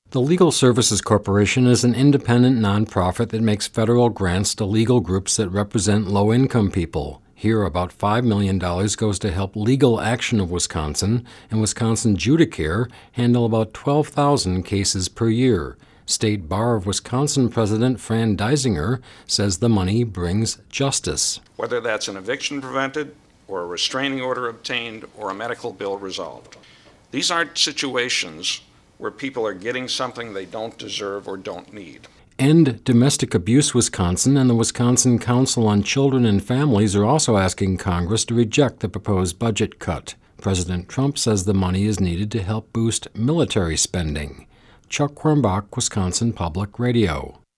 The Legal Services Corporation is an independent nonprofit that makes federal grants to legal groups that represent low-income people. Here, about $5 million goes to help Legal Action of Wisconsin and Wisconsin Judicare handle about 12,000 cases per year. State Bar of Wisconsin President Fran Deisinger says the money brings justice. Whether that's an eviction prevented, or a restraining order obtained, or a medical bill resolved. These aren't situations where people are getting something they don't deserve or don't need. End Domestic Abuse Wisconsin and the Wisconsin Council on Children and Families are also asking Congress to reject the proposed budget cut. President Trump says the money is needed to help boost military spending. Chuck Quirmbach, Wisconsin Public Radio.